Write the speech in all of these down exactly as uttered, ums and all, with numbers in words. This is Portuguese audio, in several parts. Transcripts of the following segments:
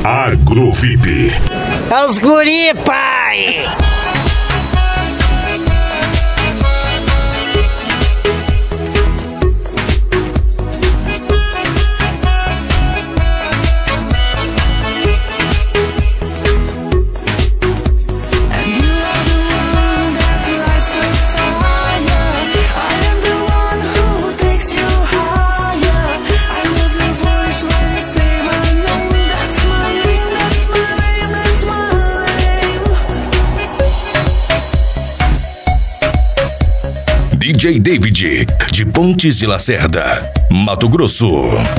Agrovip. É os guri, pai! D J David, de Pontes de Lacerda, Mato Grosso.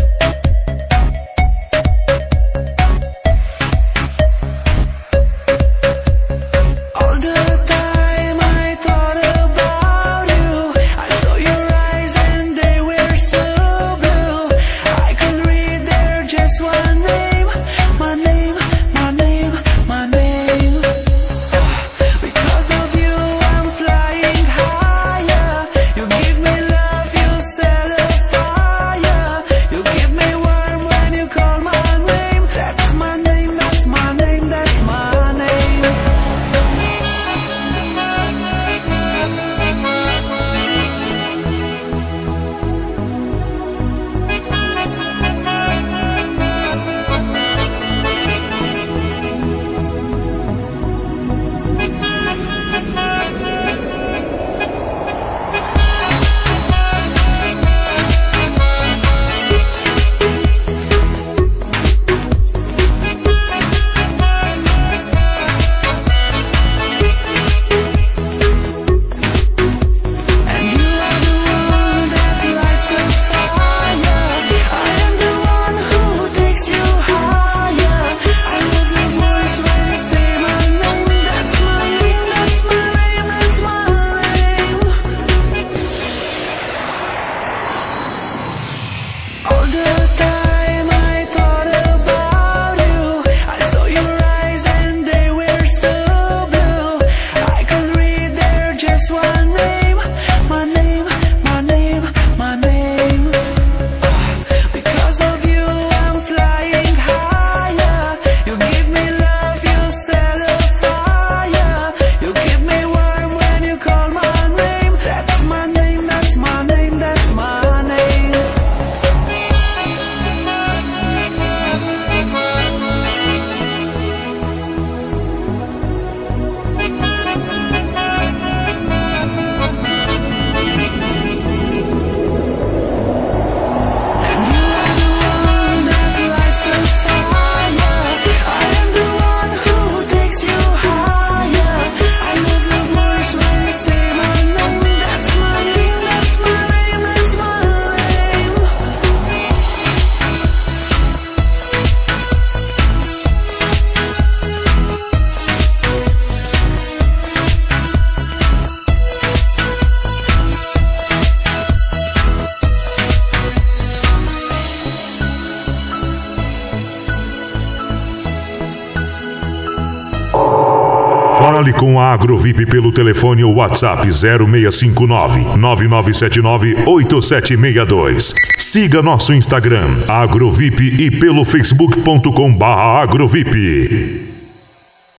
Fale com a Agrovip pelo telefone ou WhatsApp zero seis cinco nove, nove nove sete nove, oito sete seis dois. Siga nosso Instagram, Agrovip, e pelo facebook ponto com barra Agrovip.